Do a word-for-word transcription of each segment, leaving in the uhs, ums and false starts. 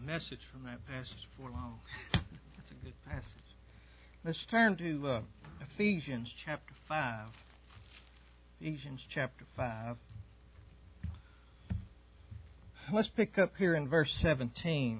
message from that passage before long. That's a good passage. Let's turn to uh, Ephesians chapter five. Ephesians chapter five. Let's pick up here in verse seventeen.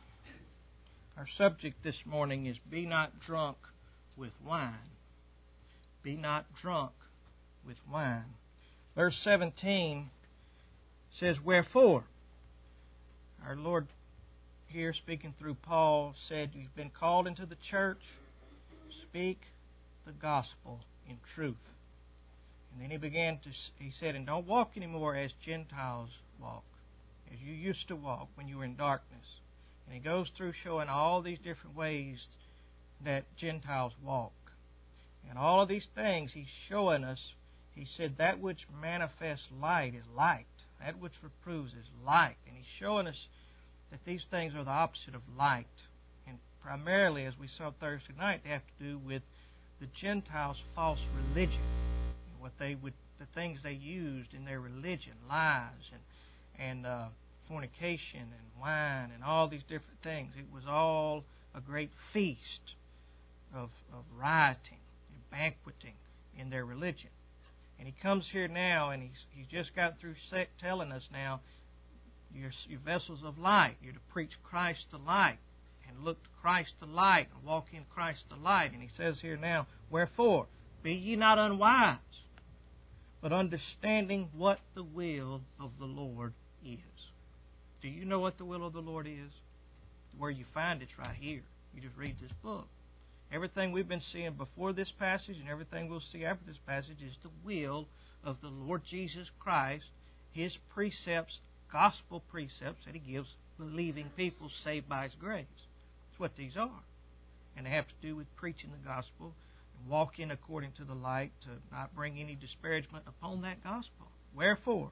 Our subject this morning is, be not drunk with wine. Be not drunk with wine. Verse seventeen says, wherefore? Our Lord here, speaking through Paul, said, you've been called into the church. Speak the gospel in truth. And then he began to, he said, and don't walk anymore as Gentiles walk, as you used to walk when you were in darkness. And he goes through showing all these different ways that Gentiles walk. And all of these things he's showing us. He said that which manifests light is light. That which reproves is light. And he's showing us that these things are the opposite of light. And primarily, as we saw Thursday night, they have to do with the Gentiles' false religion. What they would, the things they used in their religion, lies and and uh, fornication and wine and all these different things. It was all a great feast of of rioting and banqueting in their religion. And he comes here now, and he's he's just got through telling us now, you're, you're vessels of light. You're to preach Christ the light, and look to Christ the light, and walk in Christ the light. And he says here now, wherefore, be ye not unwise, but understanding what the will of the Lord is. Do you know what the will of the Lord is? Where you find it's right here. You just read this book. Everything we've been seeing before this passage and everything we'll see after this passage is the will of the Lord Jesus Christ, His precepts, gospel precepts that He gives believing people saved by His grace. That's what these are. And they have to do with preaching the gospel and walking according to the light, to not bring any disparagement upon that gospel. Wherefore,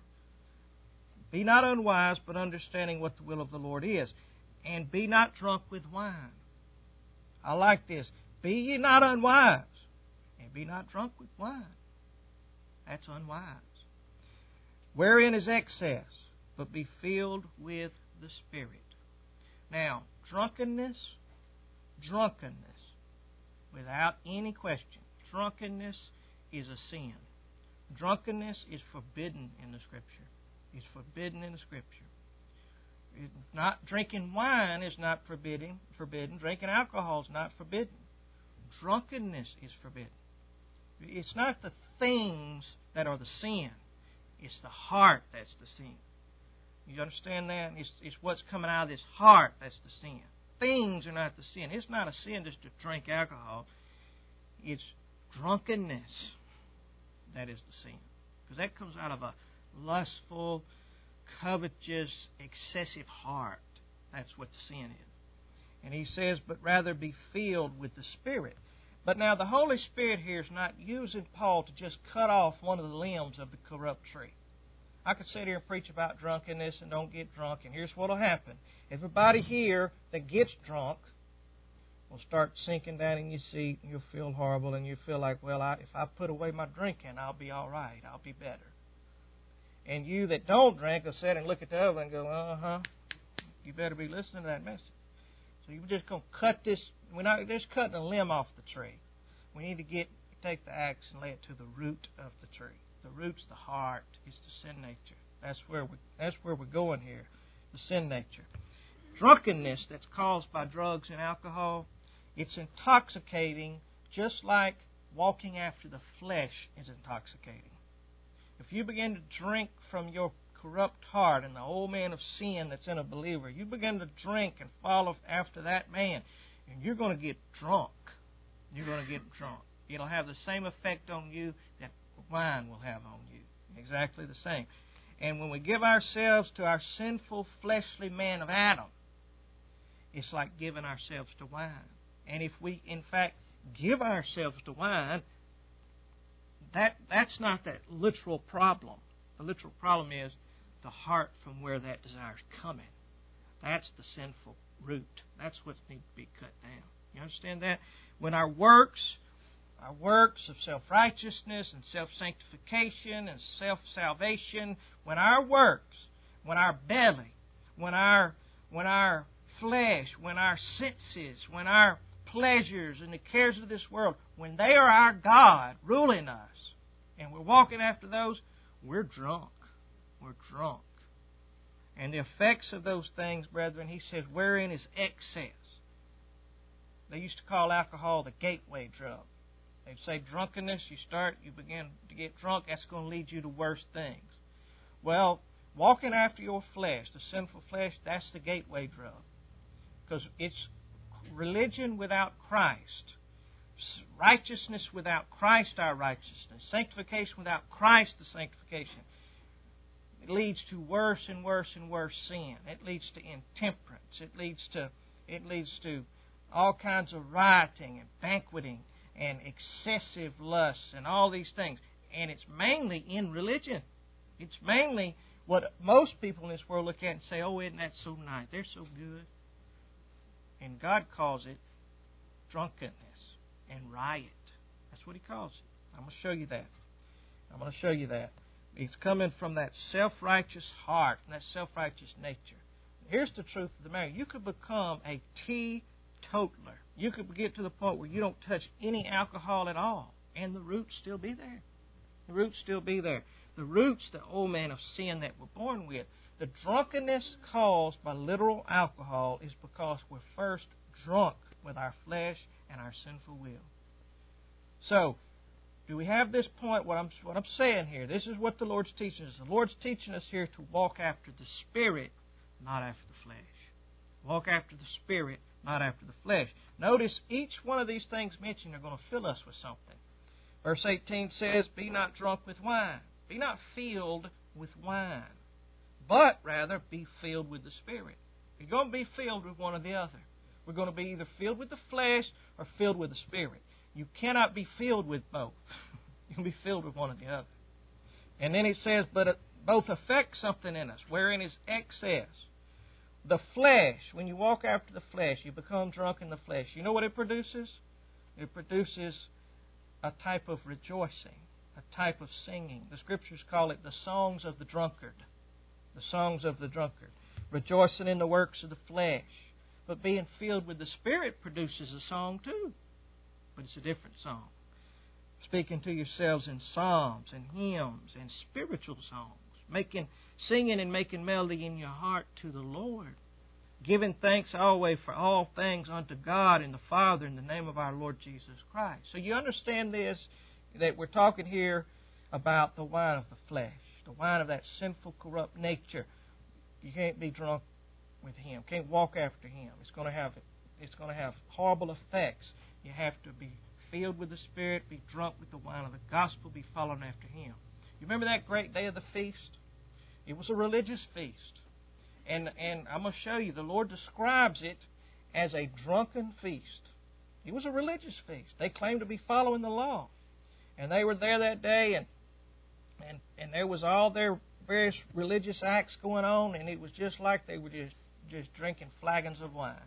be not unwise, but understanding what the will of the Lord is. And be not drunk with wine. I like this. Be ye not unwise, and be not drunk with wine. That's unwise. Wherein is excess, but be filled with the Spirit. Now, drunkenness, drunkenness, without any question, drunkenness is a sin. Drunkenness is forbidden in the Scripture. It's forbidden in the Scripture. It's not drinking wine is not forbidden. Forbidden. Drinking alcohol is not forbidden. Drunkenness is forbidden. It's not the things that are the sin. It's the heart that's the sin. You understand that? It's, it's what's coming out of this heart that's the sin. Things are not the sin. It's not a sin just to drink alcohol. It's drunkenness that is the sin. Because that comes out of a lustful, covetous, excessive heart. That's what the sin is. And he says, but rather be filled with the Spirit. But now the Holy Spirit here is not using Paul to just cut off one of the limbs of the corrupt tree. I could sit here and preach about drunkenness and don't get drunk, and here's what will happen. Everybody here that gets drunk will start sinking down in your seat, and you'll feel horrible, and you feel like, well, I, if I put away my drinking, I'll be all right. I'll be better. And you that don't drink will sit and look at the other and go, uh-huh, you better be listening to that message. So you're just going to cut this. We're not just cutting a limb off the tree. We need to get take the axe and lay it to the root of the tree. The root's the heart. It's the sin nature. That's where we. That's where we're going here. The sin nature. Drunkenness that's caused by drugs and alcohol. It's intoxicating, just like walking after the flesh is intoxicating. If you begin to drink from your corrupt heart and the old man of sin that's in a believer, you begin to drink and follow after that man, and you're going to get drunk. You're going to get drunk. It'll have the same effect on you that wine will have on you. Exactly the same. And when we give ourselves to our sinful, fleshly man of Adam, it's like giving ourselves to wine. And if we, in fact, give ourselves to wine, that that's not that literal problem. The literal problem is the heart from where that desire is coming. That's the sinful root. That's what needs to be cut down. You understand that? When our works, our works of self-righteousness and self-sanctification and self-salvation, when our works, when our belly, when our when our flesh, when our senses, when our pleasures and the cares of this world, when they are our God ruling us, and we're walking after those, we're drunk. We're drunk. And the effects of those things, brethren, he says, wherein is excess. They used to call alcohol the gateway drug. They'd say drunkenness, you start, you begin to get drunk, that's going to lead you to worse things. Well, walking after your flesh, the sinful flesh, that's the gateway drug. Because it's religion without Christ. Righteousness without Christ, our righteousness. Sanctification without Christ, the sanctification. It leads to worse and worse and worse sin. It leads to intemperance. It leads to it leads to all kinds of rioting and banqueting and excessive lusts and all these things. And it's mainly in religion. It's mainly what most people in this world look at and say, oh, isn't that so nice? They're so good. And God calls it drunkenness and riot. That's what He calls it. I'm going to show you that. I'm going to show you that. It's coming from that self-righteous heart and that self-righteous nature. Here's the truth of the matter. You could become a teetotaler. You could get to the point where you don't touch any alcohol at all, and the roots still be there. The roots still be there. The roots, the old man of sin that we're born with. The drunkenness caused by literal alcohol is because we're first drunk with our flesh and our sinful will. So, do we have this point? What I'm what I'm saying here, this is what the Lord's teaching us. The Lord's teaching us here to walk after the Spirit, not after the flesh. Walk after the Spirit, not after the flesh. Notice each one of these things mentioned are going to fill us with something. Verse eighteen says, "Be not drunk with wine. Be not filled with wine, but rather be filled with the Spirit." You're going to be filled with one or the other. We're going to be either filled with the flesh or filled with the Spirit. You cannot be filled with both. You'll be filled with one or the other. And then it says, but both affect something in us, wherein is excess. The flesh, when you walk after the flesh, you become drunk in the flesh. You know what it produces? It produces a type of rejoicing, a type of singing. The Scriptures call it the songs of the drunkard. The songs of the drunkard. Rejoicing in the works of the flesh. But being filled with the Spirit produces a song too. But it's a different song. Speaking to yourselves in psalms and hymns and spiritual songs. Making, singing and making melody in your heart to the Lord. Giving thanks always for all things unto God and the Father in the name of our Lord Jesus Christ. So you understand this, that we're talking here about the wine of the flesh. The wine of that sinful, corrupt nature. You can't be drunk with Him. Can't walk after Him. It's going to have it's going to have horrible effects. You have to be filled with the Spirit, be drunk with the wine of the gospel, be following after Him. You remember that great day of the feast? It was a religious feast. And and I'm going to show you, the Lord describes it as a drunken feast. It was a religious feast. They claimed to be following the law. And they were there that day, and and, and there was all their various religious acts going on, and it was just like they were just, just drinking flagons of wine.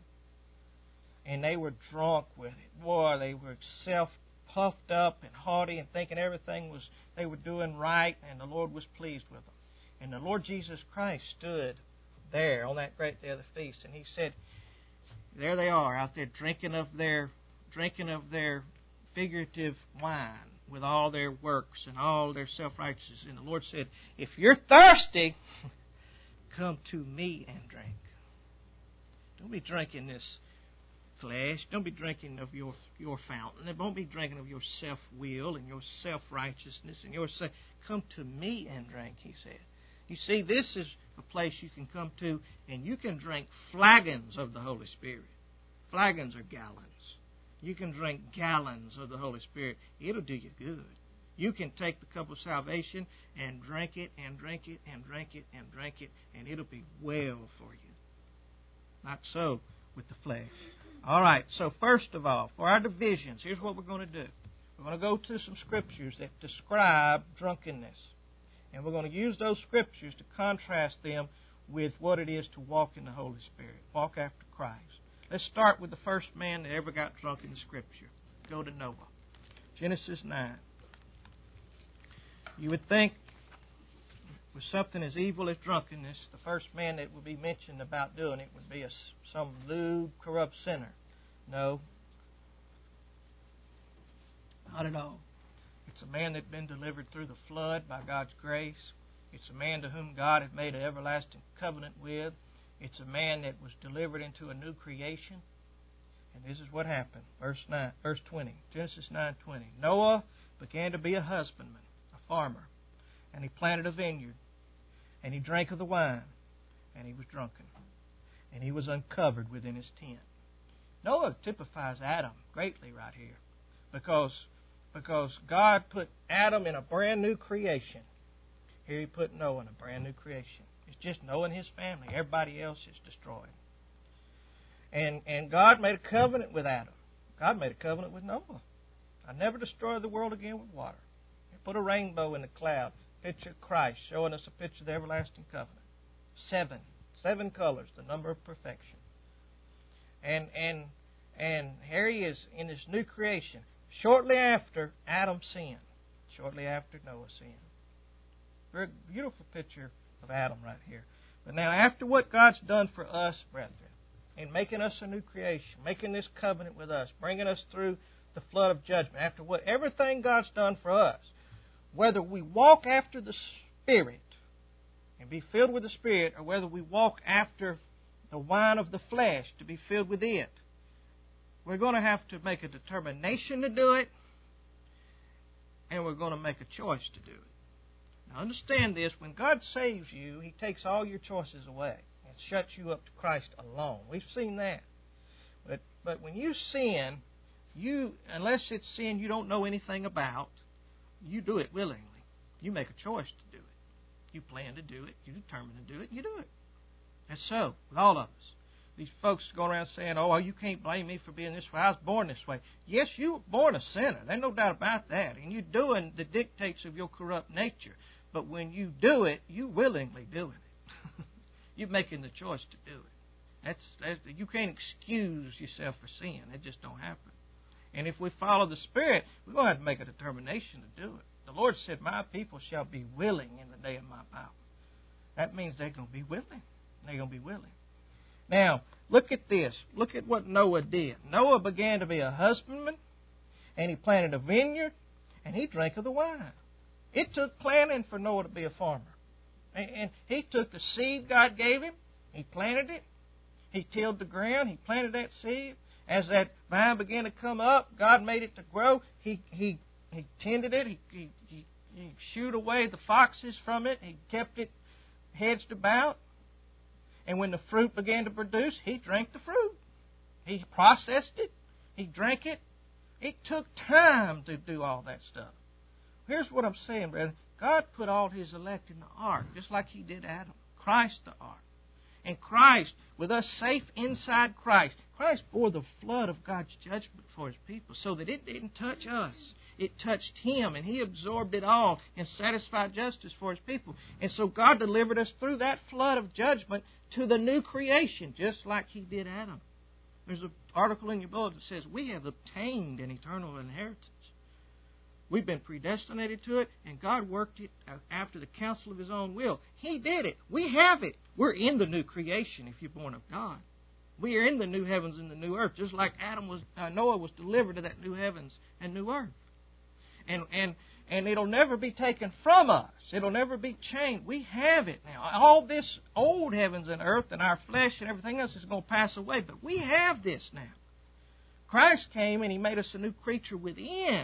And they were drunk with it. Boy, they were self-puffed up and haughty and thinking everything was, they were doing right and the Lord was pleased with them. And the Lord Jesus Christ stood there on that great day of the feast, and He said, there they are out there drinking of their, drinking of their figurative wine with all their works and all their self-righteousness. And the Lord said, if you're thirsty, come to me and drink. Don't be drinking this flesh. Don't be drinking of your your fountain. Don't be drinking of your self-will and your self-righteousness and your self. Come to me and drink, He said. You see, this is a place you can come to, and you can drink flagons of the Holy Spirit. Flagons are gallons. You can drink gallons of the Holy Spirit. It'll do you good. You can take the cup of salvation and drink it and drink it and drink it and drink it, and it'll be well for you. Not so with the flesh. All right, so first of all, for our divisions, here's what we're going to do. We're going to go to some scriptures that describe drunkenness. And we're going to use those scriptures to contrast them with what it is to walk in the Holy Spirit. Walk after Christ. Let's start with the first man that ever got drunk in the Scripture. Go to Noah. Genesis nine. You would think with something as evil as drunkenness, the first man that would be mentioned about doing it would be a some lewd, corrupt sinner. No. Not at all. It's a man that had been delivered through the flood by God's grace. It's a man to whom God had made an everlasting covenant with. It's a man that was delivered into a new creation. And this is what happened. Verse nine, verse twenty. Genesis nine twenty. Noah began to be a husbandman, a farmer, and he planted a vineyard, and he drank of the wine, and he was drunken, and he was uncovered within his tent. Noah typifies Adam greatly right here, because because God put Adam in a brand new creation. Here He put Noah in a brand new creation. It's just Noah and his family. Everybody else is destroyed. And and God made a covenant with Adam. God made a covenant with Noah. I never destroy the world again with water. He put a rainbow in the cloud, picture of Christ, showing us a picture of the everlasting covenant. Seven. Seven colors, the number of perfection. And and and here He is in this new creation. Shortly after Adam sinned. Shortly after Noah sinned. Very beautiful picture of Adam right here. But now after what God's done for us, brethren, in making us a new creation, making this covenant with us, bringing us through the flood of judgment, after what everything God's done for us, whether we walk after the Spirit and be filled with the Spirit, or whether we walk after the wine of the flesh to be filled with it, we're going to have to make a determination to do it, and we're going to make a choice to do it. Now understand this, when God saves you, He takes all your choices away and shuts you up to Christ alone. We've seen that. But but when you sin, you unless it's sin you don't know anything about, you do it willingly. You make a choice to do it. You plan to do it. You determine to do it. You do it. That's so with all of us. These folks go around saying, oh, you can't blame me for being this way. I was born this way. Yes, you were born a sinner. There's no doubt about that. And you're doing the dictates of your corrupt nature. But when you do it, you're willingly doing it. You're making the choice to do it. That's, that's you can't excuse yourself for sin. It just don't happen. And if we follow the Spirit, we're going to have to make a determination to do it. The Lord said, my people shall be willing in the day of my power. That means they're going to be willing. They're going to be willing. Now, look at this. Look at what Noah did. Noah began to be a husbandman, and he planted a vineyard, and he drank of the wine. It took planting for Noah to be a farmer. And he took the seed God gave him, he planted it, he tilled the ground, he planted that seed. As that vine began to come up, God made it to grow. He he he tended it, he, he, he, he shooed away the foxes from it, he kept it hedged about. And when the fruit began to produce, he drank the fruit. He processed it. He drank it. It took time to do all that stuff. Here's what I'm saying, brother. God put all His elect in the ark, just like He did Adam. Christ the ark. And Christ, with us safe inside Christ, Christ bore the flood of God's judgment for His people so that it didn't touch us. It touched Him, and He absorbed it all and satisfied justice for His people. And so God delivered us through that flood of judgment to the new creation, just like He did Adam. There's an article in your bulletin that says, we have obtained an eternal inheritance. We've been predestinated to it, and God worked it after the counsel of His own will. He did it. We have it. We're in the new creation if you're born of God. We are in the new heavens and the new earth, just like Adam was, uh, Noah was delivered to that new heavens and new earth. And and and it'll never be taken from us. It'll never be changed. We have it now. All this old heavens and earth and our flesh and everything else is going to pass away, but we have this now. Christ came and He made us a new creature within.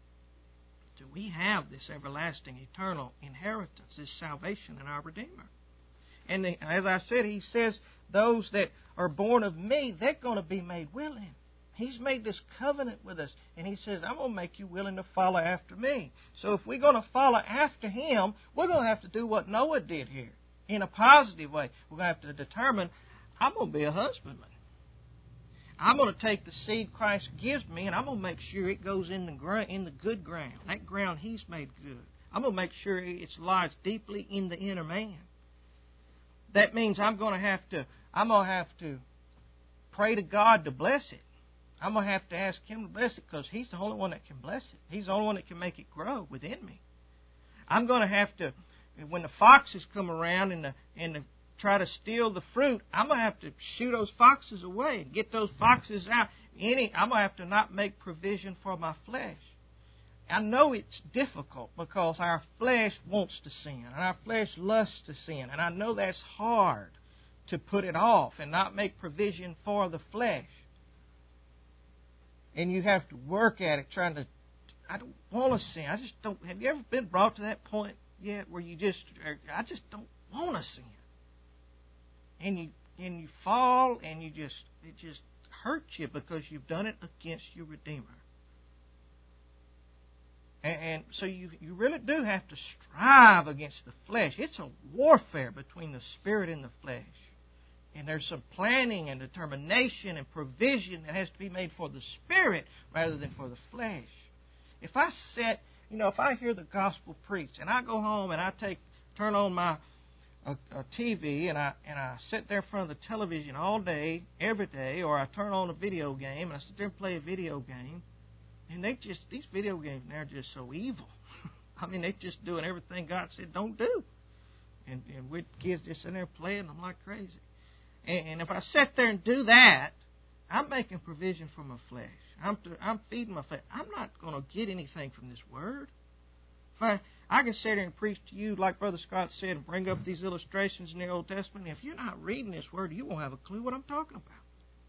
So we have this everlasting, eternal inheritance, this salvation in our Redeemer. And the, as I said, He says, those that are born of me, they're going to be made willing. He's made this covenant with us, and He says, I'm going to make you willing to follow after me. So if we're going to follow after Him, we're going to have to do what Noah did here in a positive way. We're going to have to determine, I'm going to be a husbandman. I'm going to take the seed Christ gives me, and I'm going to make sure it goes in the ground, in the good ground, that ground He's made good. I'm going to make sure it's lodged deeply in the inner man. That means I'm going to have to, I'm going to have to pray to God to bless it. I'm going to have to ask Him to bless it because He's the only one that can bless it. He's the only one that can make it grow within me. I'm going to have to, when the foxes come around and the, and the try to steal the fruit, I'm going to have to shoo those foxes away and get those foxes out. Any, I'm going to have to not make provision for my flesh. I know it's difficult because our flesh wants to sin and our flesh lusts to sin. And I know that's hard to put it off and not make provision for the flesh. And you have to work at it trying to, I don't want to sin. I just don't, have you ever been brought to that point yet where you just, I just don't want to sin? And you, and you fall and you just, it just hurts you because you've done it against your Redeemer. And, and so you, you really do have to strive against the flesh. It's a warfare between the spirit and the flesh. And there's some planning and determination and provision that has to be made for the spirit rather than for the flesh. If I sit, you know, if I hear the gospel preached and I go home and I take, turn on my a, a T V and I and I sit there in front of the television all day, every day, or I turn on a video game and I sit there and play a video game, and they just, these video games, they're just so evil. I mean, they're just doing everything God said don't do. And, and with kids just sitting there playing them like crazy. And, and if I sit there and do that, I'm making provision for my flesh. I'm, I'm feeding my flesh. I'm not going to get anything from this Word. If I, I can sit there and preach to you, like Brother Scott said, and bring up these illustrations in the Old Testament. If you're not reading this Word, you won't have a clue what I'm talking about.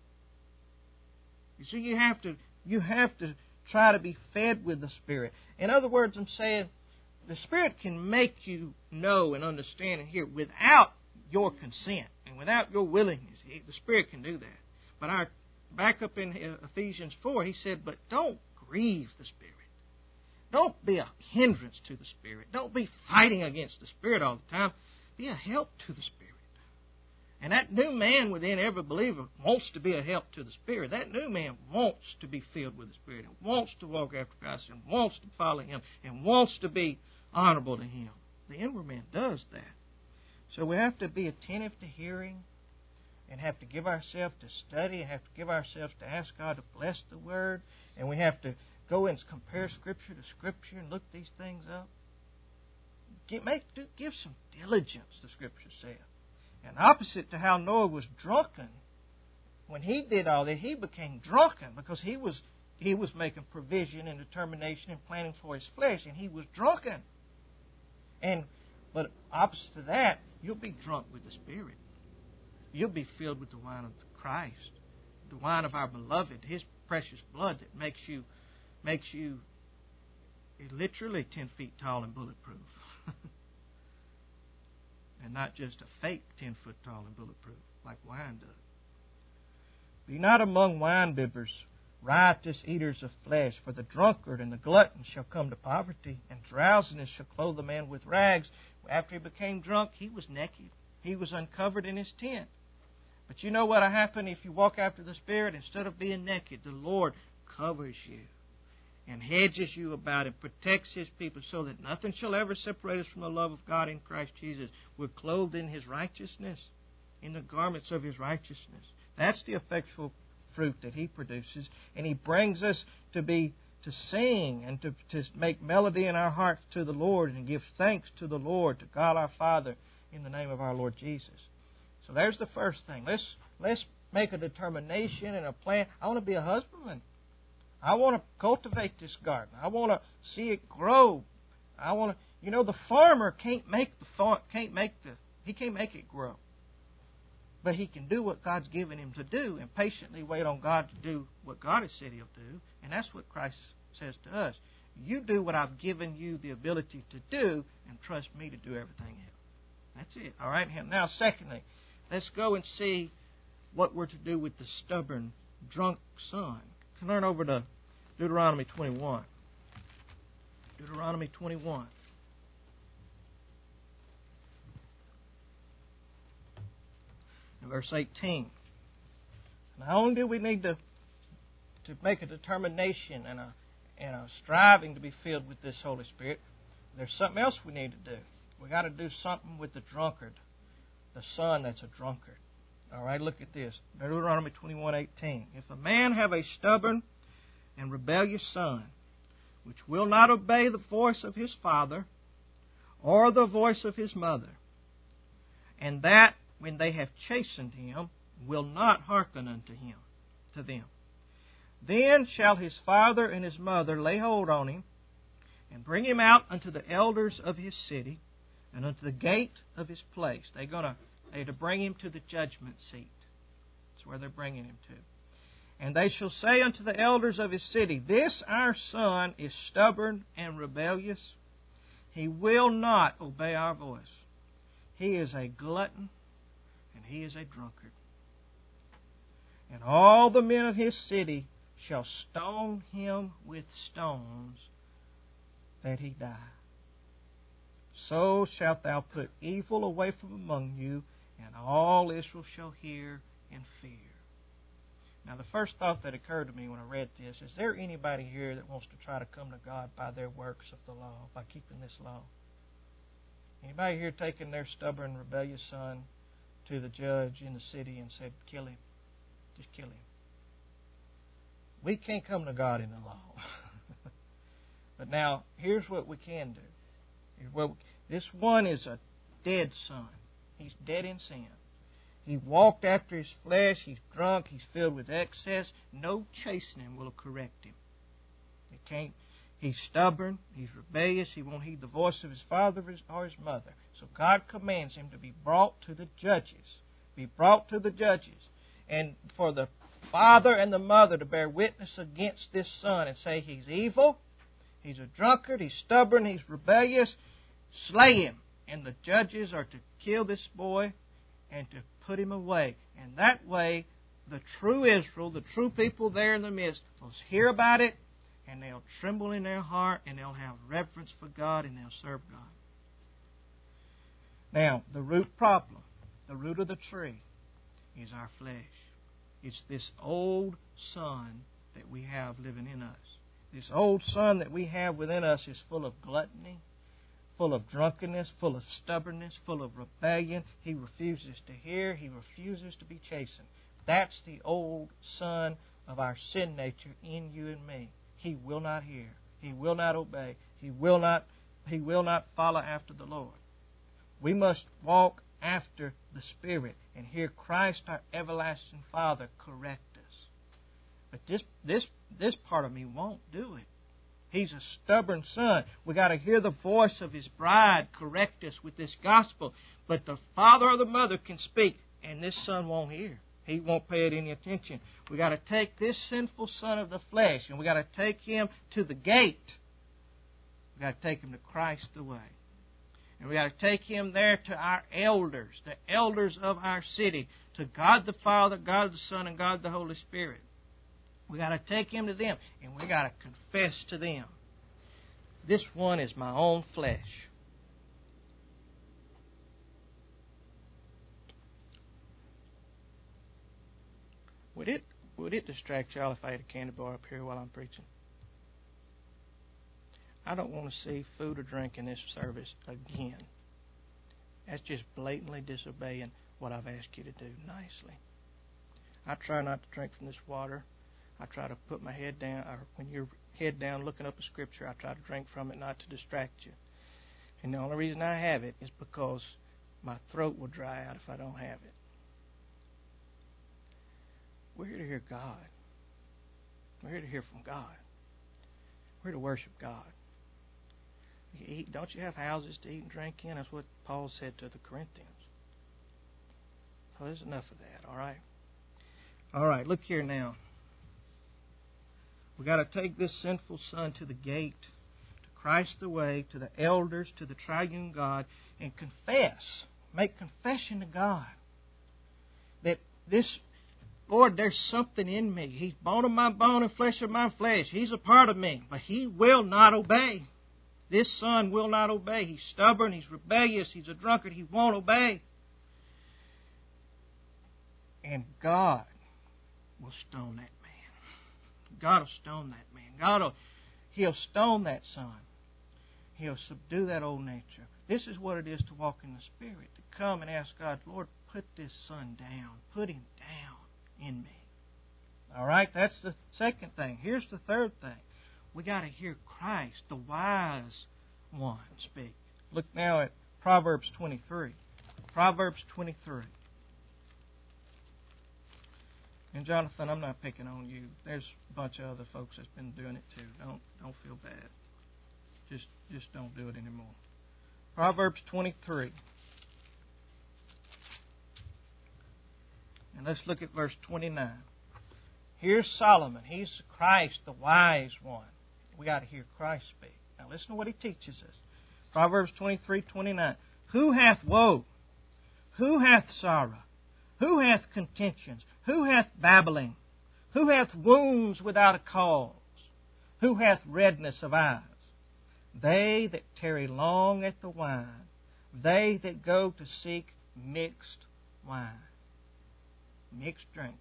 You see, you have to, you have to try to be fed with the Spirit. In other words, I'm saying the Spirit can make you know and understand and hear without your consent and without your willingness. The Spirit can do that. But our back up in Ephesians four, he said, but don't grieve the Spirit. Don't be a hindrance to the Spirit. Don't be fighting against the Spirit all the time. Be a help to the Spirit. And that new man within every believer wants to be a help to the Spirit. That new man wants to be filled with the Spirit and wants to walk after Christ and wants to follow Him and wants to be honorable to Him. The inward man does that. So we have to be attentive to hearing and have to give ourselves to study and have to give ourselves to ask God to bless the Word. And we have to go and compare Scripture to Scripture and look these things up. Give, make, do, give some diligence, the Scripture says. And opposite to how Noah was drunken, when he did all that, he became drunken because he was he was making provision and determination and planning for his flesh, and he was drunken. And but opposite to that, you'll be drunk with the Spirit. You'll be filled with the wine of Christ, the wine of our beloved, His precious blood that makes you makes you literally ten feet tall and bulletproof. And not just a fake ten foot tall and bulletproof like wine does. Be not among winebibbers, riotous eaters of flesh, for the drunkard and the glutton shall come to poverty, and drowsiness shall clothe the man with rags. After he became drunk, he was naked. He was uncovered in his tent. But you know what will happen if you walk after the Spirit? Instead of being naked, the Lord covers you and hedges you about and protects His people so that nothing shall ever separate us from the love of God in Christ Jesus. We're clothed in His righteousness, in the garments of His righteousness. That's the effectual fruit that He produces. And He brings us to be to sing and to, to make melody in our hearts to the Lord and give thanks to the Lord, to God our Father, in the name of our Lord Jesus. So there's the first thing. Let's let's make a determination and a plan. I want to be a husbandman. I want to cultivate this garden. I want to see it grow. I want to, you know, the farmer can't make the farm, can't make the, he can't make it grow. But he can do what God's given him to do and patiently wait on God to do what God has said He'll do. And that's what Christ says to us. You do what I've given you the ability to do and trust me to do everything else. That's it. All right. Now, secondly, let's go and see what we're to do with the stubborn, drunk son. Turn over to Deuteronomy twenty-one. Deuteronomy twenty-one. And verse eighteen. Not only do we need to, to make a determination and a, and a striving to be filled with this Holy Spirit, there's something else we need to do. We've got to do something with the drunkard, the son that's a drunkard. All right, look at this. Deuteronomy twenty-one eighteen. If a man have a stubborn and rebellious son, which will not obey the voice of his father or the voice of his mother, and that when they have chastened him, will not hearken unto him, to them. Then shall his father and his mother lay hold on him, and bring him out unto the elders of his city, and unto the gate of his place. They're going to they're to bring him to the judgment seat. That's where they're bringing him to. And they shall say unto the elders of his city, This our son is stubborn and rebellious. He will not obey our voice. He is a glutton, and he is a drunkard. And all the men of his city shall stone him with stones, that he die. So shalt thou put evil away from among you, and all Israel shall hear and fear. Now, the first thought that occurred to me when I read this, is there anybody here that wants to try to come to God by their works of the law, by keeping this law? Anybody here taking their stubborn, rebellious son to the judge in the city and said, kill him? Just kill him. We can't come to God in the law. But now, here's what we can do. Here's what we, this one is a dead son. He's dead in sin. He walked after his flesh. He's drunk. He's filled with excess. No chastening will correct him. It can't. He's stubborn. He's rebellious. He won't heed the voice of his father or his mother. So God commands him to be brought to the judges. Be brought to the judges. And for the father and the mother to bear witness against this son and say he's evil, he's a drunkard, he's stubborn, he's rebellious, slay him. And the judges are to kill this boy and to put him away. And that way, the true Israel, the true people there in the midst, will hear about it, and they'll tremble in their heart, and they'll have reverence for God, and they'll serve God. Now, the root problem, the root of the tree, is our flesh. It's this old son that we have living in us. This old son that we have within us is full of gluttony, full of drunkenness, full of stubbornness, full of rebellion. He refuses to hear. He refuses to be chastened. That's the old son of our sin nature in you and me. He will not hear. He will not obey. He will not, he will not follow after the Lord. We must walk after the Spirit and hear Christ, our everlasting Father, correct us. But this this this part of me won't do it. He's a stubborn son. We've got to hear the voice of his bride correct us with this gospel. But the father or the mother can speak, and this son won't hear. He won't pay it any attention. We've got to take this sinful son of the flesh, and we've got to take him to the gate. We've got to take him to Christ the way. And we've got to take him there to our elders, the elders of our city, to God the Father, God the Son, and God the Holy Spirit. We've got to take him to them, and we've got to confess to them. This one is my own flesh. Would it would it distract y'all if I had a candy bar up here while I'm preaching? I don't want to see food or drink in this service again. That's just blatantly disobeying what I've asked you to do nicely. I try not to drink from this water. I try to put my head down, or when you're head down looking up a scripture, I try to drink from it not to distract you. And the only reason I have it is because my throat will dry out if I don't have it. We're here to hear God. We're here to hear from God. We're here to worship God. You eat, don't you have houses to eat and drink in? That's what Paul said to the Corinthians. So there's enough of that, all right? All right, look here now. We've got to take this sinful son to the gate, to Christ the way, to the elders, to the triune God, and confess, make confession to God that this, Lord, there's something in me. He's bone of my bone and flesh of my flesh. He's a part of me, but he will not obey. This son will not obey. He's stubborn. He's rebellious. He's a drunkard. He won't obey. And God will stone that man. God will stone that man. God will, He'll stone that son. He'll subdue that old nature. This is what it is to walk in the Spirit. To come and ask God, Lord, put this son down. Put him down in me. All right? That's the second thing. Here's the third thing. We got to hear Christ, the wise one, speak. Look now at Proverbs twenty-three. Proverbs twenty-three. And Jonathan, I'm not picking on you. There's a bunch of other folks that's been doing it too. Don't don't feel bad. Just just don't do it anymore. Proverbs twenty-three. And let's look at verse twenty-nine. Here's Solomon. He's Christ, the wise one. We got to hear Christ speak. Now listen to what he teaches us. Proverbs twenty-three twenty-nine. Who hath woe? Who hath sorrow? Who hath contentions? Who hath babbling? Who hath wounds without a cause? Who hath redness of eyes? They that tarry long at the wine, they that go to seek mixed wine. Mixed drinks.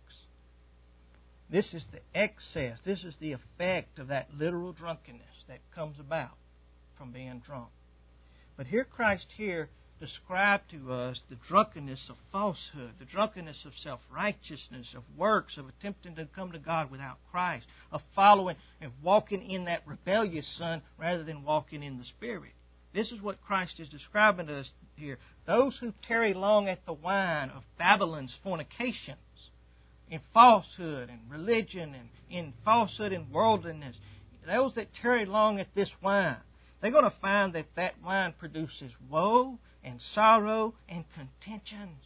This is the excess, this is the effect of that literal drunkenness that comes about from being drunk. But here Christ here described to us the drunkenness of falsehood, the drunkenness of self-righteousness, of works, of attempting to come to God without Christ, of following and walking in that rebellious son rather than walking in the Spirit. This is what Christ is describing to us here. Those who tarry long at the wine of Babylon's fornications, in falsehood and religion and in falsehood and worldliness, those that tarry long at this wine, they're going to find that that wine produces woe and sorrow and contentions.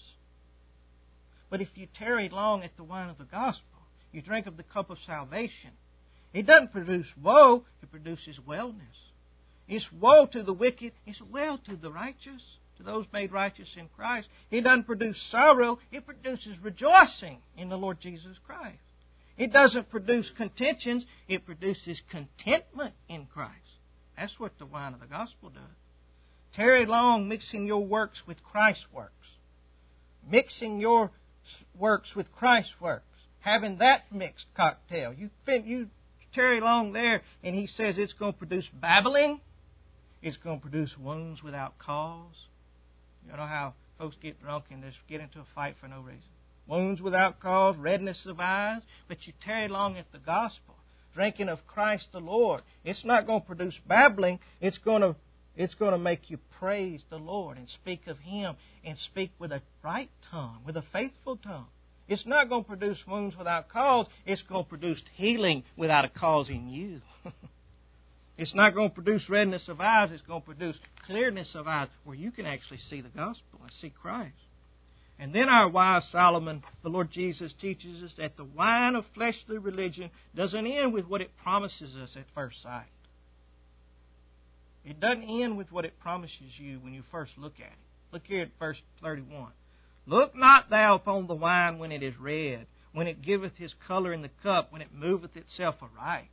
But if you tarry long at the wine of the gospel, you drink of the cup of salvation, it doesn't produce woe, it produces wellness. It's woe to the wicked, it's well to the righteous, to those made righteous in Christ. It doesn't produce sorrow, it produces rejoicing in the Lord Jesus Christ. It doesn't produce contentions, it produces contentment in Christ. That's what the wine of the gospel does. Tarry long mixing your works with Christ's works. Mixing your works with Christ's works. Having that mixed cocktail. You, you tarry long there, and he says it's going to produce babbling. It's going to produce wounds without cause. You know how folks get drunk and just get into a fight for no reason. Wounds without cause, redness of eyes. But you tarry long at the gospel, drinking of Christ the Lord. It's not going to produce babbling. It's going to It's going to make you praise the Lord and speak of Him and speak with a right tongue, with a faithful tongue. It's not going to produce wounds without cause. It's going to produce healing without a cause in you. It's not going to produce redness of eyes. It's going to produce clearness of eyes where you can actually see the gospel and see Christ. And then our wise Solomon, the Lord Jesus, teaches us that the wine of fleshly religion doesn't end with what it promises us at first sight. It doesn't end with what it promises you when you first look at it. Look here at verse thirty-one. Look not thou upon the wine when it is red, when it giveth his colour in the cup, when it moveth itself aright.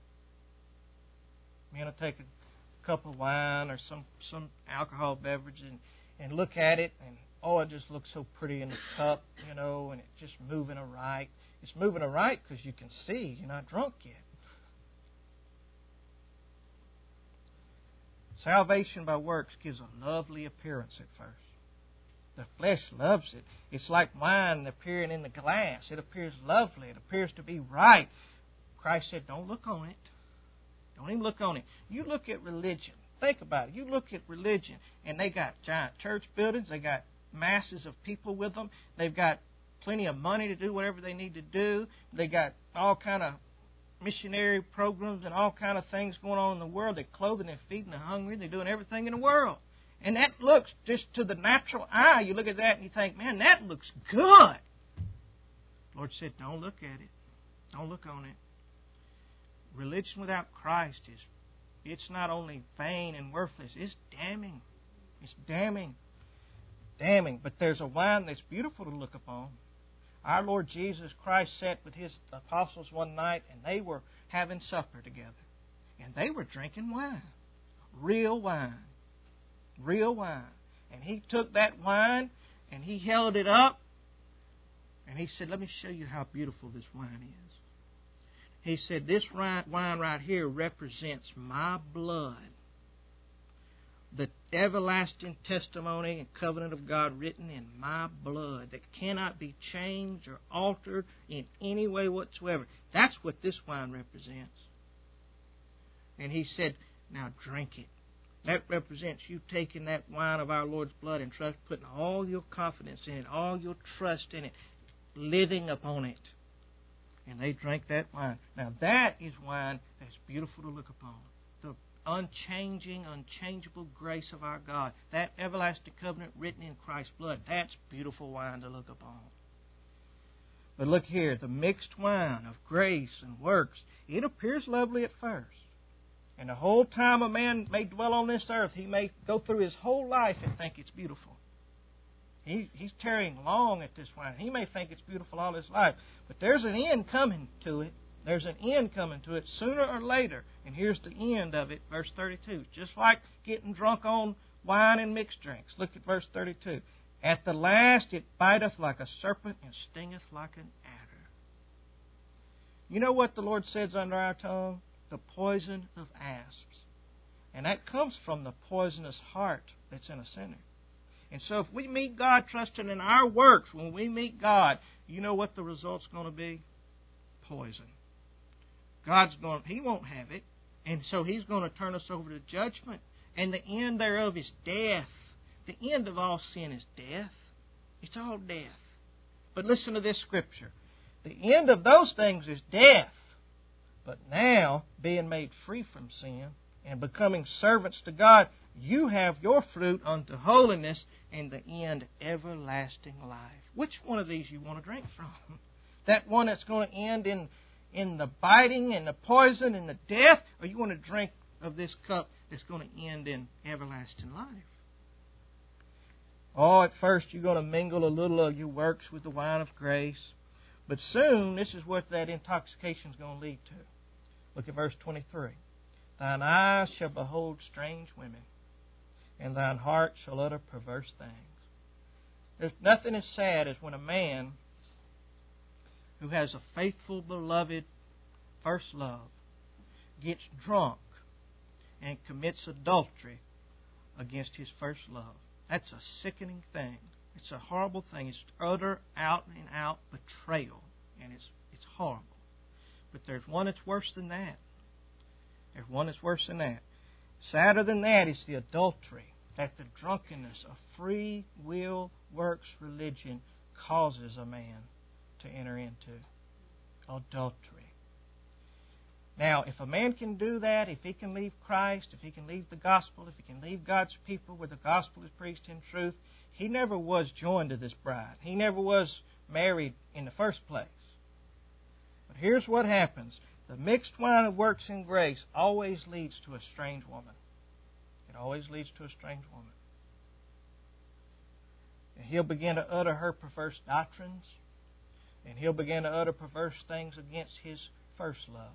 You know, take a cup of wine or some, some alcohol beverage and, and look at it, and oh, it just looks so pretty in the cup, you know, and it's just moving aright. It's moving aright because you can see you're not drunk yet. Salvation by works gives a lovely appearance at first. The flesh loves it. It's like wine appearing in the glass. It appears lovely. It appears to be right. Christ said, don't look on it. Don't even look on it. You look at religion. Think about it. You look at religion, and they got giant church buildings. They got masses of people with them. They've got plenty of money to do whatever they need to do. They got all kind of missionary programs and all kind of things going on in the world. They're clothing and feeding the hungry. They're doing everything in the world. And that looks, just to the natural eye, you look at that and you think, man, that looks good. The Lord said, don't look at it. Don't look on it. Religion without Christ is, it's not only vain and worthless, it's damning. It's damning. Damning. But there's a wine that's beautiful to look upon. Our Lord Jesus Christ sat with His apostles one night, and they were having supper together. And they were drinking wine. Real wine. Real wine. And He took that wine, and He held it up, and He said, let me show you how beautiful this wine is. He said, this wine right here represents my blood. The everlasting testimony and covenant of God written in my blood that cannot be changed or altered in any way whatsoever. That's what this wine represents. And He said, now drink it. That represents you taking that wine of our Lord's blood and trust, putting all your confidence in it, all your trust in it, living upon it. And they drank that wine. Now that is wine that's beautiful to look upon. The unchanging, unchangeable grace of our God. That everlasting covenant written in Christ's blood. That's beautiful wine to look upon. But look here, the mixed wine of grace and works, it appears lovely at first. And the whole time a man may dwell on this earth, he may go through his whole life and think it's beautiful. He, he's tarrying long at this wine. He may think it's beautiful all his life. But there's an end coming to it. There's an end coming to it sooner or later. And here's the end of it, verse thirty-two. Just like getting drunk on wine and mixed drinks. Look at verse thirty-two. At the last it biteth like a serpent and stingeth like an adder. You know what the Lord says under our tongue? The poison of asps. And that comes from the poisonous heart that's in a sinner. And so if we meet God trusting in our works, when we meet God, you know what the result's going to be? Poison. God's going, He won't have it. And so He's going to turn us over to judgment. And the end thereof is death. The end of all sin is death. It's all death. But listen to this scripture. The end of those things is death. But now, being made free from sin and becoming servants to God, you have your fruit unto holiness, and the end everlasting life. Which one of these you want to drink from? That one that's going to end in, in the biting and the poison and the death, or you want to drink of this cup that's going to end in everlasting life? Oh, at first you're going to mingle a little of your works with the wine of grace. But soon, this is what that intoxication is going to lead to. Look at verse twenty-three. Thine eyes shall behold strange women, and thine heart shall utter perverse things. There's nothing as sad as when a man who has a faithful, beloved first love gets drunk and commits adultery against his first love. That's a sickening thing. It's a horrible thing. It's utter, out and out betrayal. And it's it's horrible. But there's one that's worse than that. There's one that's worse than that. Sadder than that is the adultery that the drunkenness of free will works religion causes a man to enter into. Adultery. Now, if a man can do that, if he can leave Christ, if he can leave the gospel, if he can leave God's people where the gospel is preached in truth, he never was joined to this bride. He never was married in the first place. But here's what happens. The mixed wine of works and grace always leads to a strange woman. It always leads to a strange woman. And he'll begin to utter her perverse doctrines, and he'll begin to utter perverse things against his first love.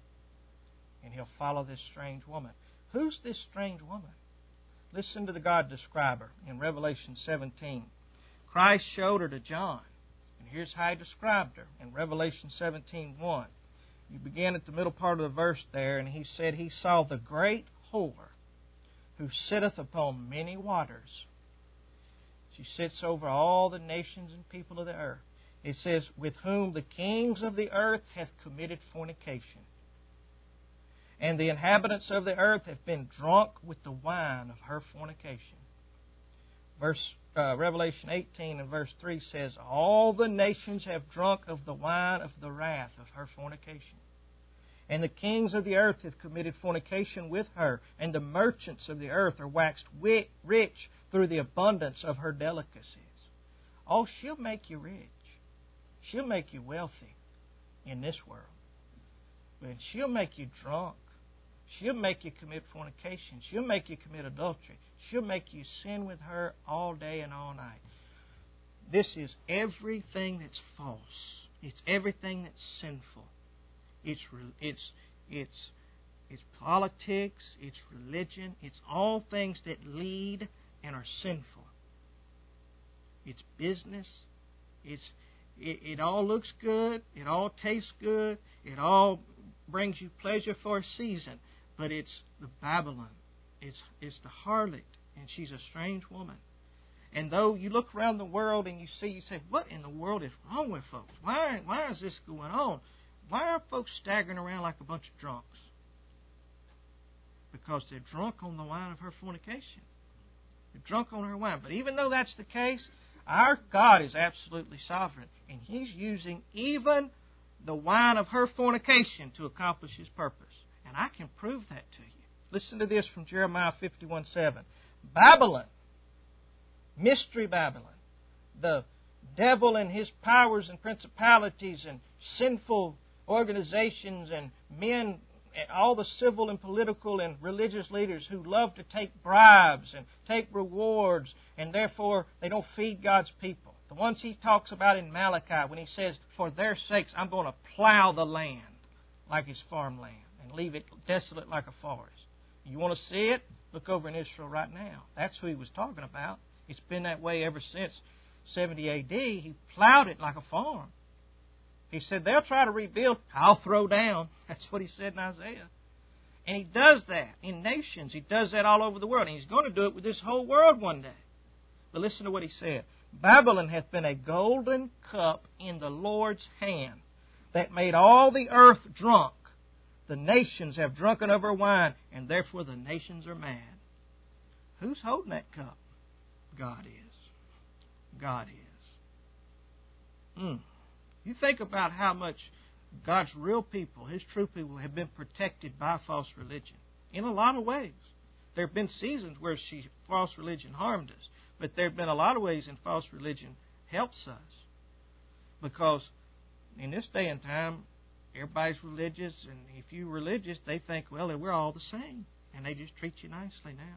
And he'll follow this strange woman. Who's this strange woman? Listen to the God describe her in Revelation seventeen. Christ showed her to John. And here's how He described her in Revelation seventeen one. You begin at the middle part of the verse there, and He said, He saw the great whore who sitteth upon many waters. She sits over all the nations and people of the earth. It says, with whom the kings of the earth have committed fornication. And the inhabitants of the earth have been drunk with the wine of her fornication. Verse uh, Revelation eighteen and verse three says, all the nations have drunk of the wine of the wrath of her fornication. And the kings of the earth have committed fornication with her, and the merchants of the earth are waxed rich through the abundance of her delicacies. Oh, she'll make you rich. She'll make you wealthy in this world. But she'll make you drunk. She'll make you commit fornication. She'll make you commit adultery. She'll make you sin with her all day and all night. This is everything that's false. It's everything that's sinful. It's it's it's it's politics. It's religion. It's all things that lead and are sinful. It's business. It's it, it all looks good. It all tastes good. It all brings you pleasure for a season. But it's the Babylon. It's it's the harlot, and she's a strange woman. And though you look around the world and you see, you say, what in the world is wrong with folks? Why why is this going on? Why are folks staggering around like a bunch of drunks? Because they're drunk on the wine of her fornication. They're drunk on her wine. But even though that's the case, our God is absolutely sovereign. And He's using even the wine of her fornication to accomplish his purpose. And I can prove that to you. Listen to this from Jeremiah fifty-one seven. Babylon, Mystery Babylon, the devil and his powers and principalities and sinful organizations and men, and all the civil and political and religious leaders who love to take bribes and take rewards, and therefore they don't feed God's people. The ones he talks about in Malachi when he says, for their sakes I'm going to plow the land like his farmland and leave it desolate like a forest. You want to see it? Look over in Israel right now. That's who he was talking about. It's been that way ever since seventy A D. He plowed it like a farm. He said, they'll try to rebuild, I'll throw down. That's what he said in Isaiah. And he does that in nations. He does that all over the world. And he's going to do it with this whole world one day. But listen to what he said. Babylon hath been a golden cup in the Lord's hand that made all the earth drunk. The nations have drunken of her wine, and therefore the nations are mad. Who's holding that cup? God is. God is. Hmm. You think about how much God's real people, His true people, have been protected by false religion. In a lot of ways. There have been seasons where she, false religion harmed us. But there have been a lot of ways in false religion helps us. Because in this day and time, everybody's religious. And if you're religious, they think, well, we're all the same. And they just treat you nicely now.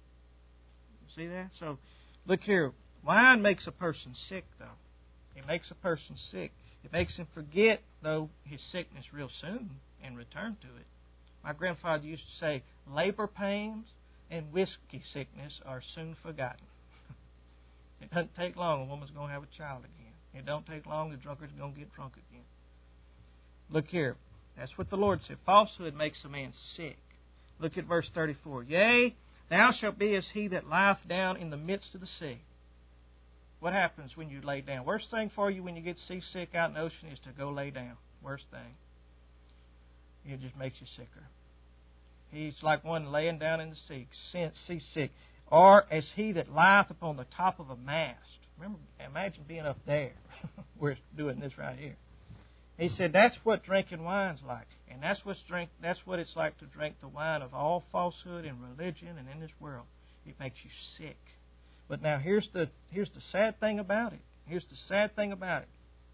See that? So, look here. Wine makes a person sick, though. It makes a person sick. It makes him forget, though, his sickness real soon and return to it. My grandfather used to say, labor pains and whiskey sickness are soon forgotten. It doesn't take long. A woman's going to have a child again. It don't take long. The drunkard's going to get drunk again. Look here. That's what the Lord said. Falsehood makes a man sick. Look at verse thirty-four. Yea, thou shalt be as he that lieth down in the midst of the sea. What happens when you lay down? Worst thing for you when you get seasick out in the ocean is to go lay down. Worst thing. It just makes you sicker. He's like one laying down in the sea, seasick. Or as he that lieth upon the top of a mast. Remember, imagine being up there. We're doing this right here. He said that's what drinking wine's like. And that's what's drink that's what it's like to drink the wine of all falsehood and religion and in this world. It makes you sick. But now here's the here's the sad thing about it. Here's the sad thing about it.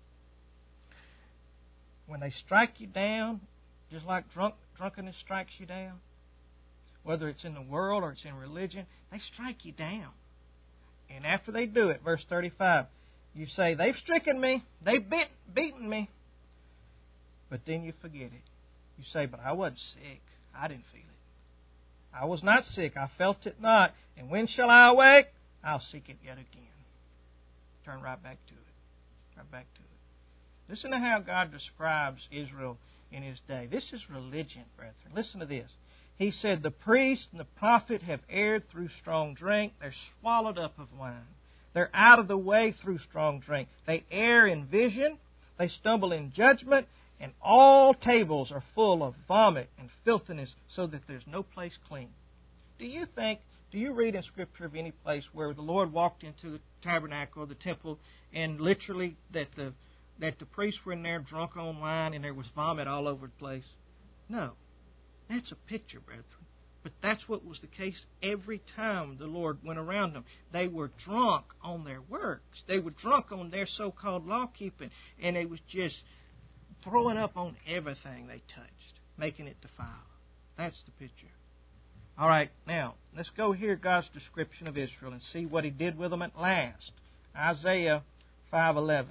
When they strike you down, just like drunk drunkenness strikes you down, whether it's in the world or it's in religion, they strike you down. And after they do it, verse thirty-five, you say, they've stricken me, they've bit, beaten me. But then you forget it. You say, but I wasn't sick. I didn't feel it. I was not sick. I felt it not. And when shall I awake? I'll seek it yet again. Turn right back to it. Right back to it. Listen to how God describes Israel in His day. This is religion, brethren. Listen to this. He said, the priest and the prophet have erred through strong drink. They're swallowed up of wine. They're out of the way through strong drink. They err in vision. They stumble in judgment. And all tables are full of vomit and filthiness, so that there's no place clean. Do you think, do you read in Scripture of any place where the Lord walked into the tabernacle or the temple and literally that the that the priests were in there drunk on wine and there was vomit all over the place? No. That's a picture, brethren. But that's what was the case every time the Lord went around them. They were drunk on their works. They were drunk on their so-called law-keeping. And they was just throwing up on everything they touched, making it defiled. That's the picture. All right, now, let's go hear God's description of Israel and see what He did with them at last. Isaiah five eleven.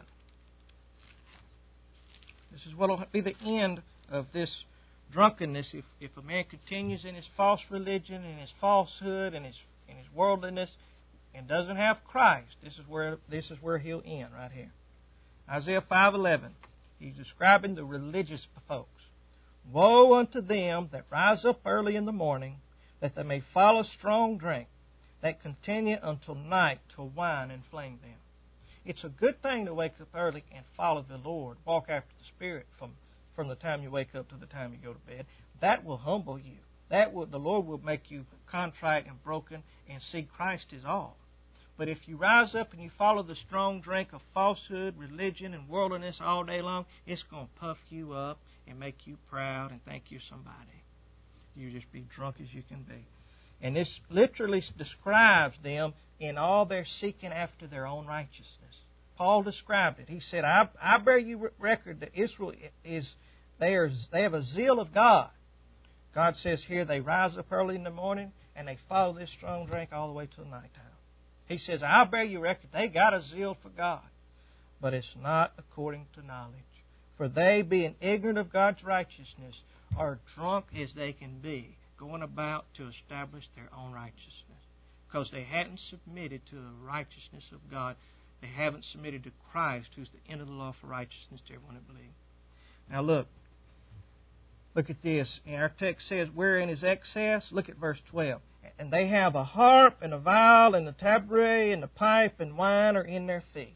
This is what will be the end of this drunkenness if, if a man continues in his false religion and his falsehood and his, and his worldliness and doesn't have Christ. This is where this is where he'll end right here. Isaiah five eleven. He's describing the religious folks. Woe unto them that rise up early in the morning, that they may follow strong drink, that continue until night to wine inflame them. It's a good thing to wake up early and follow the Lord. Walk after the Spirit from, from the time you wake up to the time you go to bed. That will humble you. That will, the Lord will make you contrite and broken and see Christ is all. But if you rise up and you follow the strong drink of falsehood, religion, and worldliness all day long, it's going to puff you up and make you proud and think you're somebody. You just be drunk as you can be. And this literally describes them in all their seeking after their own righteousness. Paul described it. He said, I, I bear you record that Israel is, they, are, they have a zeal of God. God says here they rise up early in the morning and they follow this strong drink all the way till nighttime. He says, I bear you record they got a zeal for God, but it's not according to knowledge. For they, being ignorant of God's righteousness, are drunk as they can be, going about to establish their own righteousness. Because they hadn't submitted to the righteousness of God. They haven't submitted to Christ, who's the end of the law for righteousness to everyone that believes. Now look. Look at this. Our text says, wherein is excess? Look at verse twelve. And they have a harp and a viol and a tabret and a pipe and wine are in their feasts.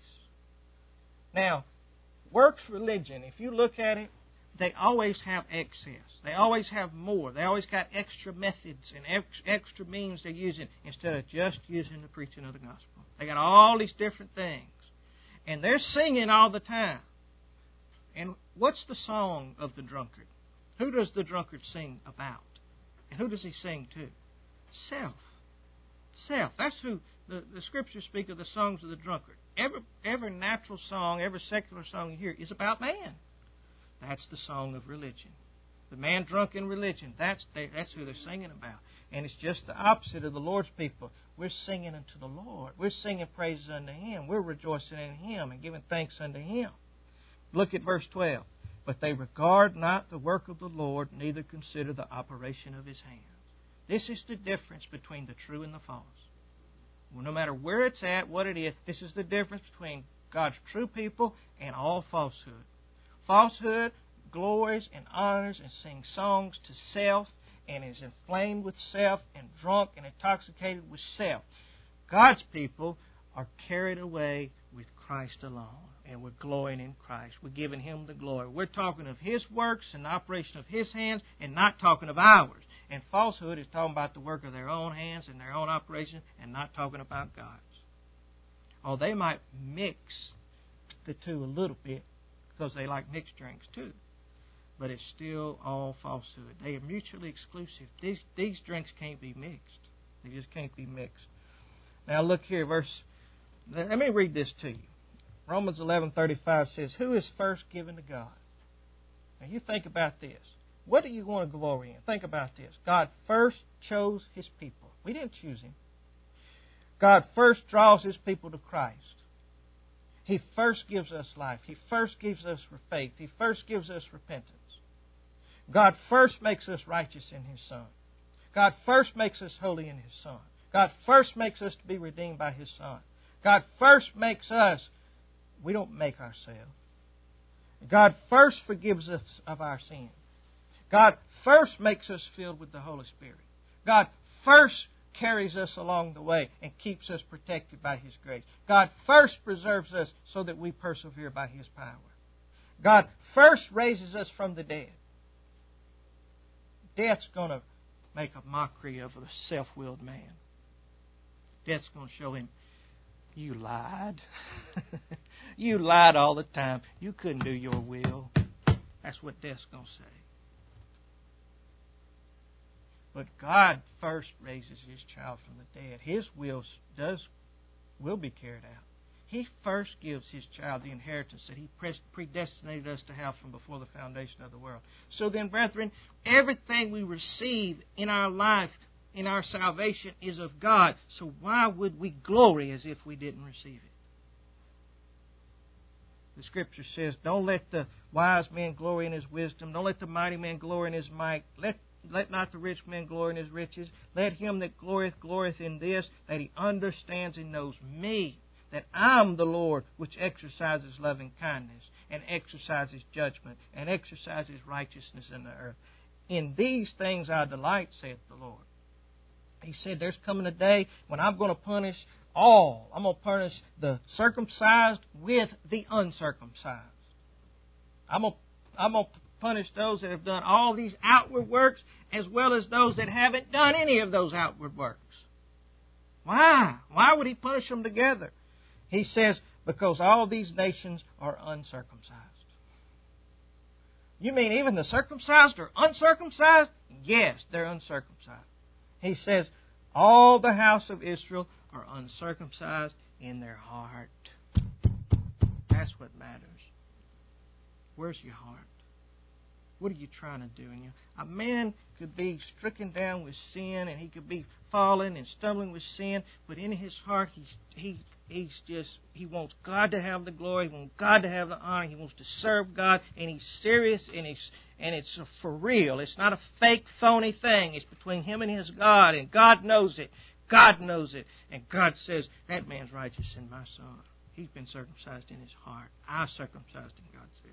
Now, works religion, if you look at it, they always have excess. They always have more. They always got extra methods and ex- extra means they're using instead of just using the preaching of the gospel. They got all these different things. And they're singing all the time. And what's the song of the drunkard? Who does the drunkard sing about? And who does he sing to? Self. Self. That's who the, the Scriptures speak of the songs of the drunkard. Every, every natural song, every secular song you hear is about man. That's the song of religion. The man drunk in religion, that's, they, that's who they're singing about. And it's just the opposite of the Lord's people. We're singing unto the Lord. We're singing praises unto Him. We're rejoicing in Him and giving thanks unto Him. Look at verse twelve. But they regard not the work of the Lord, neither consider the operation of His hands. This is the difference between the true and the false. Well, no matter where it's at, what it is, this is the difference between God's true people and all falsehood. Falsehood glories and honors and sings songs to self and is inflamed with self and drunk and intoxicated with self. God's people are carried away with Christ alone, and we're glorying in Christ. We're giving Him the glory. We're talking of His works and the operation of His hands and not talking of ours. And falsehood is talking about the work of their own hands and their own operation and not talking about God's. Or they might mix the two a little bit because they like mixed drinks too. But it's still all falsehood. They are mutually exclusive. These, these drinks can't be mixed. They just can't be mixed. Now look here, verse... Let me read this to you. Romans eleven thirty-five says, who is first given to God? Now you think about this. What do you want to glory in? Think about this. God first chose His people. We didn't choose Him. God first draws His people to Christ. He first gives us life. He first gives us faith. He first gives us repentance. God first makes us righteous in His Son. God first makes us holy in His Son. God first makes us to be redeemed by His Son. God first makes us, we don't make ourselves. God first forgives us of our sins. God first makes us filled with the Holy Spirit. God first carries us along the way and keeps us protected by His grace. God first preserves us so that we persevere by His power. God first raises us from the dead. Death's going to make a mockery of the self-willed man. Death's going to show him, you lied. You lied all the time. You couldn't do your will. That's what death's going to say. But God first raises His child from the dead. His will does will be carried out. He first gives His child the inheritance that He predestinated us to have from before the foundation of the world. So then, brethren, everything we receive in our life, in our salvation, is of God. So why would we glory as if we didn't receive it? The Scripture says, don't let the wise man glory in his wisdom. Don't let the mighty man glory in his might. Let Let not the rich man glory in his riches. Let him that glorieth, glorieth in this, that he understands and knows me, that I am the Lord, which exercises loving kindness, and exercises judgment, and exercises righteousness in the earth. In these things I delight, saith the Lord. He said, there's coming a day when I'm going to punish all. I'm going to punish the circumcised with the uncircumcised. I'm going to, I'm going to punish those that have done all these outward works as well as those that haven't done any of those outward works. Why? Why would He punish them together? He says, because all these nations are uncircumcised. You mean even the circumcised are uncircumcised? Yes, they're uncircumcised. He says, all the house of Israel are uncircumcised in their heart. That's what matters. Where's your heart? What are you trying to do? And you, a man could be stricken down with sin, and he could be falling and stumbling with sin, but in his heart, he's he he's just he wants God to have the glory. He wants God to have the honor. He wants to serve God, and he's serious, and he's and it's for real. It's not a fake, phony thing. It's between him and his God, and God knows it. God knows it, and God says that man's righteous in my sight. He's been circumcised in his heart. I circumcised him, God said.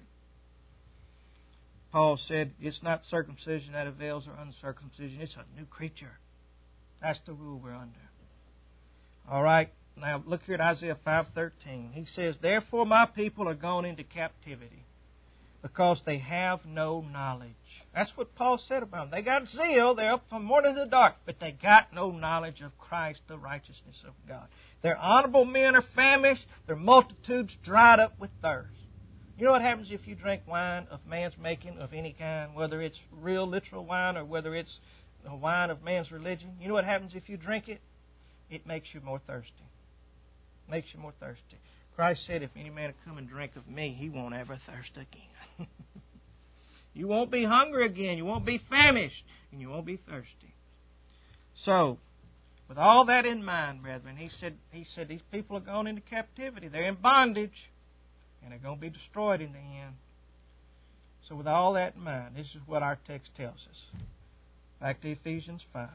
Paul said, it's not circumcision that avails or uncircumcision. It's a new creature. That's the rule we're under. All right, now look here at Isaiah five thirteen. He says, therefore my people are gone into captivity, because they have no knowledge. That's what Paul said about them. They got zeal. They're up from morning to dark, but they got no knowledge of Christ, the righteousness of God. Their honorable men are famished. Their multitudes dried up with thirst. You know what happens if you drink wine of man's making of any kind, whether it's real, literal wine or whether it's a wine of man's religion? You know what happens if you drink it? It makes you more thirsty. Makes you more thirsty. Christ said, if any man come and drink of me, he won't ever thirst again. You won't be hungry again. You won't be famished. And you won't be thirsty. So, with all that in mind, brethren, he said, he said these people are gone into captivity. They're in bondage. And they're going to be destroyed in the end. So with all that in mind, this is what our text tells us. Back to Ephesians five.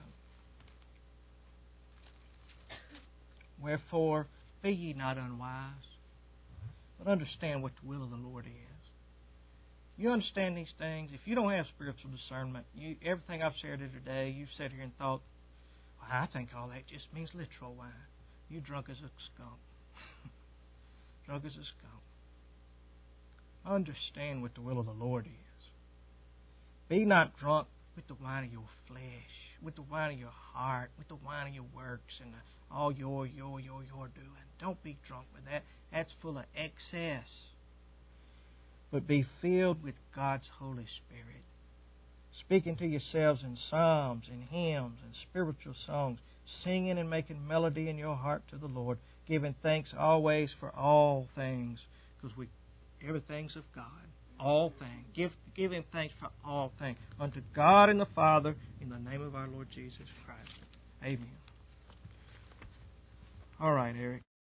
Wherefore, be ye not unwise, but understand what the will of the Lord is. You understand these things. If you don't have spiritual discernment, you, everything I've shared here today, you've sat here and thought, well, I think all that just means literal wine. You drunk as a skunk. Drunk as a skunk. Understand what the will of the Lord is. Be not drunk with the wine of your flesh, with the wine of your heart, with the wine of your works, and the, all your, your, your, your doing. Don't be drunk with that. That's full of excess. But be filled with God's Holy Spirit, speaking to yourselves in psalms and hymns and spiritual songs, singing and making melody in your heart to the Lord, giving thanks always for all things, because we everything's of God. All things. Give, give Him thanks for all things. Unto God and the Father, in the name of our Lord Jesus Christ. Amen. All right, Eric.